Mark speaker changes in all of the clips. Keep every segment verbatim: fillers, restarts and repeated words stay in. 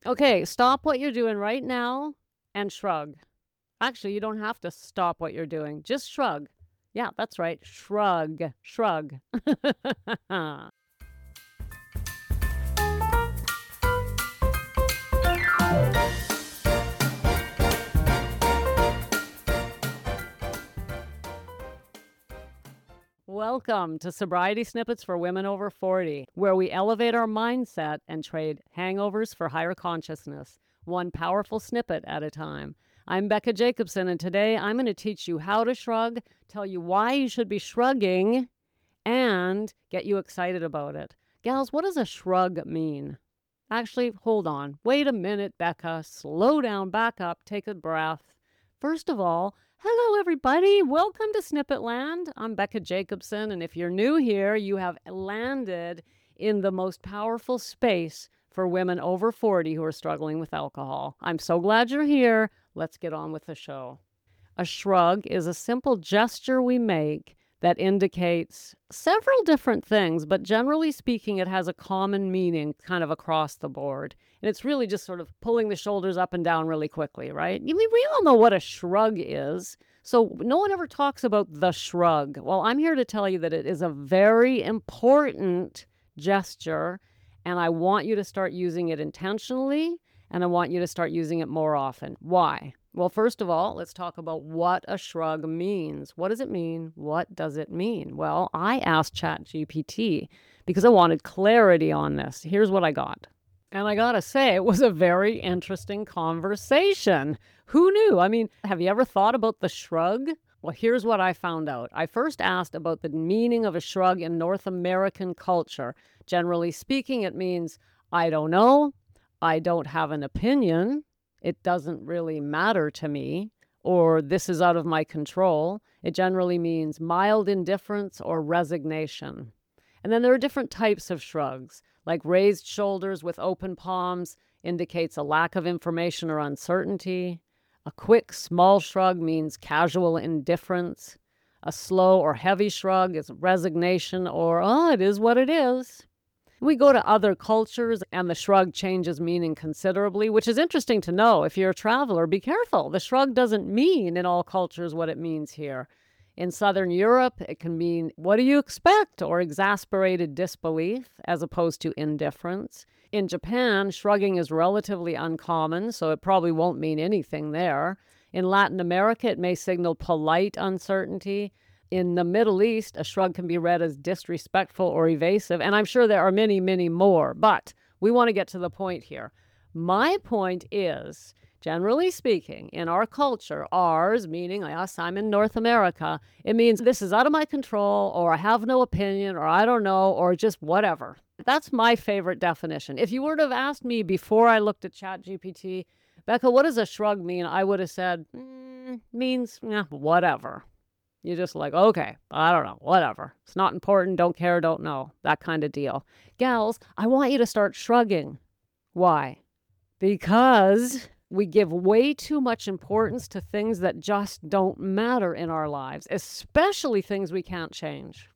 Speaker 1: Okay, stop what you're doing right now and shrug. Actually, you don't have to stop what you're doing. Just shrug. Yeah, that's right. Shrug. Shrug. Welcome to Sobriety Snippets for Women Over forty, where we elevate our mindset and trade hangovers for higher consciousness, one powerful snippet at a time. I'm Becca Jacobson, and today I'm going to teach you how to shrug, tell you why you should be shrugging, and get you excited about it. Gals, what does a shrug mean? Actually, hold on. Wait a minute, Becca. Slow down, back up, take a breath. First of all, hello, everybody. Welcome to Snippet Land. I'm Becca Jacobson, and if you're new here, you have landed in the most powerful space for women over forty who are struggling with alcohol. I'm so glad you're here. Let's get on with the show. A shrug is a simple gesture we make that indicates several different things, but generally speaking, it has a common meaning kind of across the board. And it's really just sort of pulling the shoulders up and down really quickly, right? You mean, we all know what a shrug is. So no one ever talks about the shrug. Well, I'm here to tell you that it is a very important gesture, and I want you to start using it intentionally, and I want you to start using it more often. Why? Well, first of all, let's talk about what a shrug means. What does it mean? What does it mean? Well, I asked ChatGPT because I wanted clarity on this. Here's what I got. And I gotta say, it was a very interesting conversation. Who knew? I mean, have you ever thought about the shrug? Well, here's what I found out. I first asked about the meaning of a shrug in North American culture. Generally speaking, it means, I don't know, I don't have an opinion, it doesn't really matter to me, or this is out of my control. It generally means mild indifference or resignation. And then there are different types of shrugs, like raised shoulders with open palms indicates a lack of information or uncertainty. A quick, small shrug means casual indifference. A slow or heavy shrug is resignation or, oh, it is what it is. We go to other cultures and the shrug changes meaning considerably, which is interesting to know. If you're a traveler, be careful. The shrug doesn't mean in all cultures what it means here. In Southern Europe, it can mean, what do you expect? Or exasperated disbelief, as opposed to indifference. In Japan, shrugging is relatively uncommon, so it probably won't mean anything there. In Latin America, it may signal polite uncertainty. In the Middle East, a shrug can be read as disrespectful or evasive, and I'm sure there are many, many more, but we want to get to the point here. My point is, generally speaking, in our culture, ours, meaning us, I'm in North America, it means this is out of my control, or I have no opinion, or I don't know, or just whatever. That's my favorite definition. If you were to have asked me before I looked at ChatGPT, Becca, what does a shrug mean? I would have said, mm, means yeah, whatever. You're just like, okay, I don't know, whatever. It's not important, don't care, don't know, that kind of deal. Gals, I want you to start shrugging. Why? Because we give way too much importance to things that just don't matter in our lives, especially things we can't change.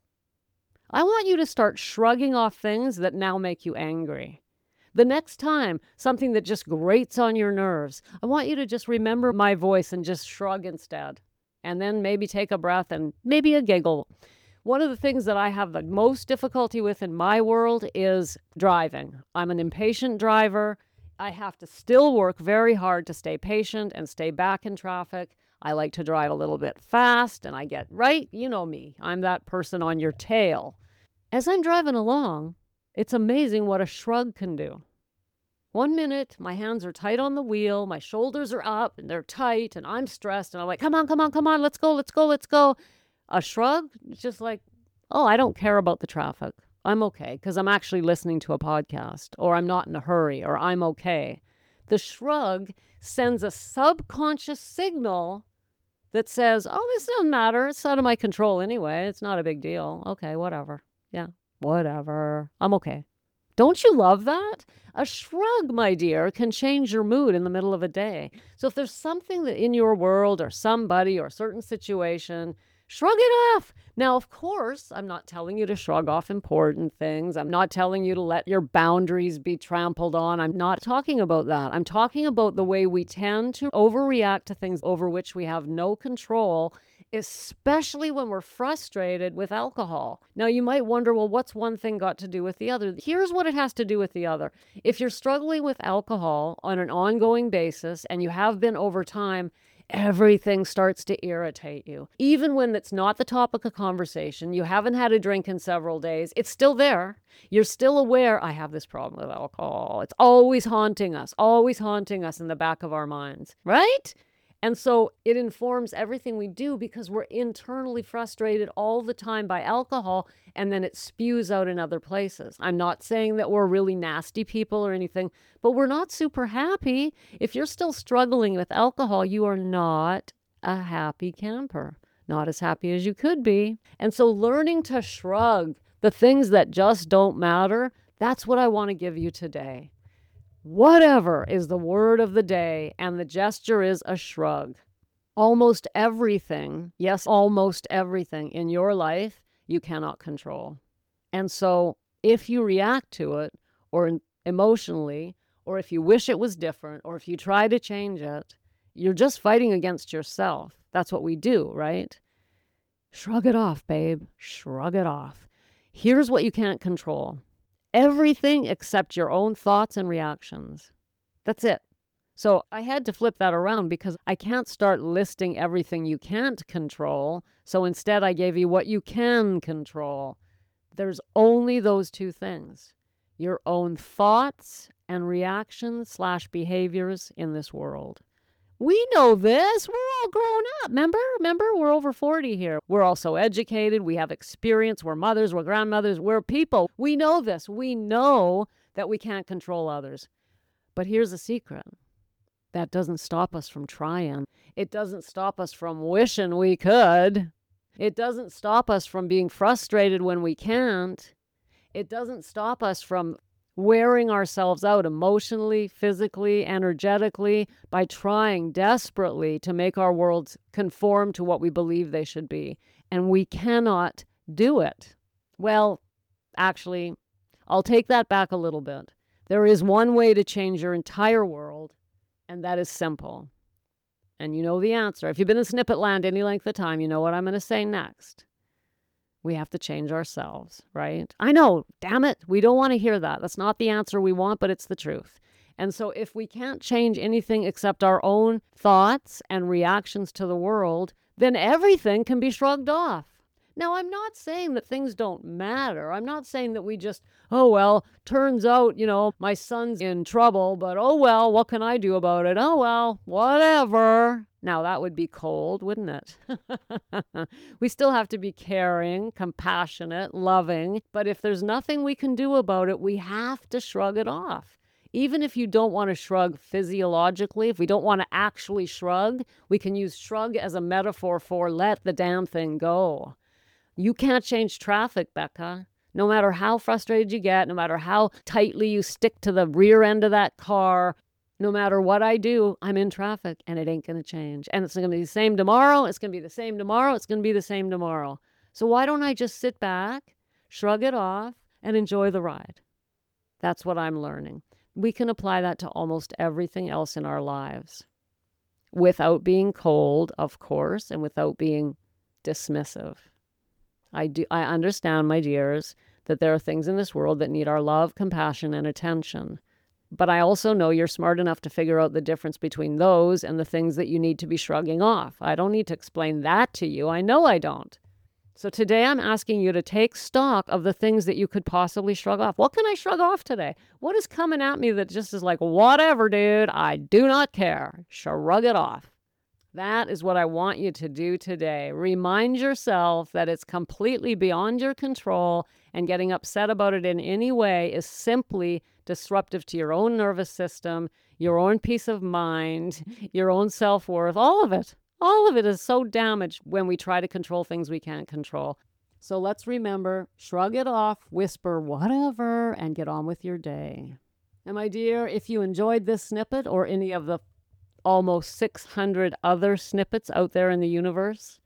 Speaker 1: I want you to start shrugging off things that now make you angry. The next time, something that just grates on your nerves, I want you to just remember my voice and just shrug instead. And then maybe take a breath and maybe a giggle. One of the things that I have the most difficulty with in my world is driving. I'm an impatient driver. I have to still work very hard to stay patient and stay back in traffic. I like to drive a little bit fast, and I get, right, you know me. I'm that person on your tail. As I'm driving along, it's amazing what a shrug can do. One minute, my hands are tight on the wheel, my shoulders are up, and they're tight, and I'm stressed, and I'm like, come on, come on, come on, let's go, let's go, let's go. A shrug, it's just like, oh, I don't care about the traffic. I'm okay, because I'm actually listening to a podcast, or I'm not in a hurry, or I'm okay. The shrug sends a subconscious signal that says, oh, this doesn't matter. It's out of my control anyway. It's not a big deal. Okay, whatever. Yeah, whatever. I'm okay. Don't you love that? A shrug, my dear, can change your mood in the middle of a day. So if there's something that in your world or somebody or a certain situation Shrug it off. Now, of course, I'm not telling you to shrug off important things. I'm not telling you to let your boundaries be trampled on. I'm not talking about that. I'm talking about the way we tend to overreact to things over which we have no control, especially when we're frustrated with alcohol. Now, you might wonder, well, what's one thing got to do with the other? Here's what it has to do with the other. If you're struggling with alcohol on an ongoing basis, and you have been over time, everything starts to irritate you. Even when it's not the topic of conversation, you haven't had a drink in several days, it's still there. You're still aware, I have this problem with alcohol. It's always haunting us, always haunting us in the back of our minds, right? And so it informs everything we do because we're internally frustrated all the time by alcohol, and then it spews out in other places. I'm not saying that we're really nasty people or anything, but we're not super happy. If you're still struggling with alcohol, you are not a happy camper, not as happy as you could be. And so learning to shrug the things that just don't matter, that's what I want to give you today. Whatever is the word of the day, and the gesture is a shrug. Almost everything, yes, almost everything in your life you cannot control. And so if you react to it, or emotionally, or if you wish it was different, or if you try to change it, you're just fighting against yourself. That's what we do, right? Shrug it off, babe. Shrug it off. Here's what you can't control. Everything except your own thoughts and reactions. That's it. So I had to flip that around because I can't start listing everything you can't control. So instead, I gave you what you can control. There's only those two things: your own thoughts and reactions slash behaviors in this world. We know this. We're all grown up. Remember? Remember? We're over forty here. We're also educated. We have experience. We're mothers. We're grandmothers. We're people. We know this. We know that we can't control others. But here's a secret. That doesn't stop us from trying. It doesn't stop us from wishing we could. It doesn't stop us from being frustrated when we can't. It doesn't stop us from wearing ourselves out emotionally, physically, energetically by trying desperately to make our worlds conform to what we believe they should be. And we cannot do it. Well, actually, I'll take that back a little bit. There is one way to change your entire world, and that is simple. And you know the answer. If you've been in Snippet Land any length of time, you know what I'm going to say next. We have to change ourselves, right? I know, damn it. We don't want to hear that. That's not the answer we want, but it's the truth. And so if we can't change anything except our own thoughts and reactions to the world, then everything can be shrugged off. Now, I'm not saying that things don't matter. I'm not saying that we just, oh, well, turns out, you know, my son's in trouble, but oh, well, what can I do about it? Oh, well, whatever. Now, that would be cold, wouldn't it? We still have to be caring, compassionate, loving. But if there's nothing we can do about it, we have to shrug it off. Even if you don't want to shrug physiologically, if we don't want to actually shrug, we can use shrug as a metaphor for let the damn thing go. You can't change traffic, Becca. No matter how frustrated you get, no matter how tightly you stick to the rear end of that car, no matter what I do, I'm in traffic and it ain't going to change. And it's going to be the same tomorrow. It's going to be the same tomorrow. It's going to be the same tomorrow. So why don't I just sit back, shrug it off, and enjoy the ride? That's what I'm learning. We can apply that to almost everything else in our lives without being cold, of course, and without being dismissive. I do. I understand, my dears, that there are things in this world that need our love, compassion, and attention. But I also know you're smart enough to figure out the difference between those and the things that you need to be shrugging off. I don't need to explain that to you. I know I don't. So today I'm asking you to take stock of the things that you could possibly shrug off. What can I shrug off today? What is coming at me that just is like, whatever, dude, I do not care. Shrug it off. That is what I want you to do today. Remind yourself that it's completely beyond your control, and getting upset about it in any way is simply disruptive to your own nervous system, your own peace of mind, your own self-worth, all of it. All of it is so damaged when we try to control things we can't control. So let's remember, shrug it off, whisper whatever, and get on with your day. And my dear, if you enjoyed this snippet or any of the almost six hundred other snippets out there in the universe,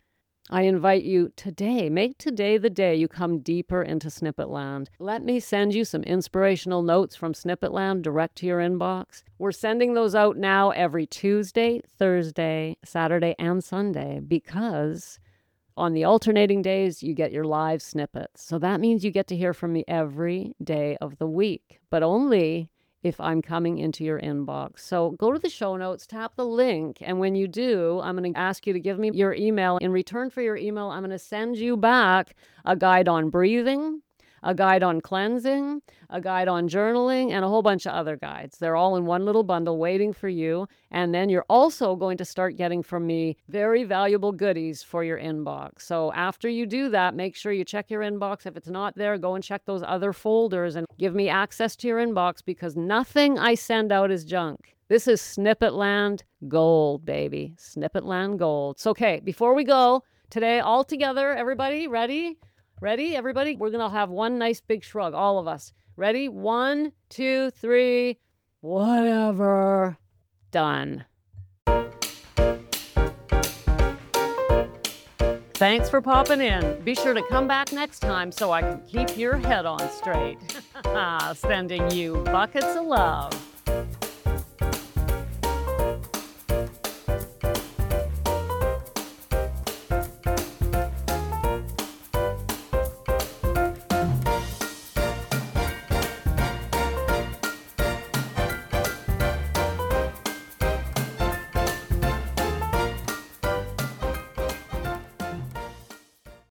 Speaker 1: I invite you today, make today the day you come deeper into Snippet Land. Let me send you some inspirational notes from Snippet Land direct to your inbox. We're sending those out now every Tuesday, Thursday, Saturday, and Sunday because on the alternating days, you get your live snippets. So that means you get to hear from me every day of the week, but only if I'm coming into your inbox. So go to the show notes, tap the link, and when you do, I'm going to ask you to give me your email. In return for your email, I'm going to send you back a guide on breathing, a guide on cleansing, a guide on journaling, and a whole bunch of other guides. They're all in one little bundle waiting for you. And then you're also going to start getting from me very valuable goodies for your inbox. So after you do that, make sure you check your inbox. If it's not there, go and check those other folders and give me access to your inbox because nothing I send out is junk. This is Snippet Land Gold, baby. Snippet Land Gold. So, okay, before we go, today all together, everybody, ready? Ready, everybody? We're going to have one nice big shrug, all of us. Ready? One, two, three. Whatever. Done. Thanks for popping in. Be sure to come back next time so I can keep your head on straight. Sending you buckets of love.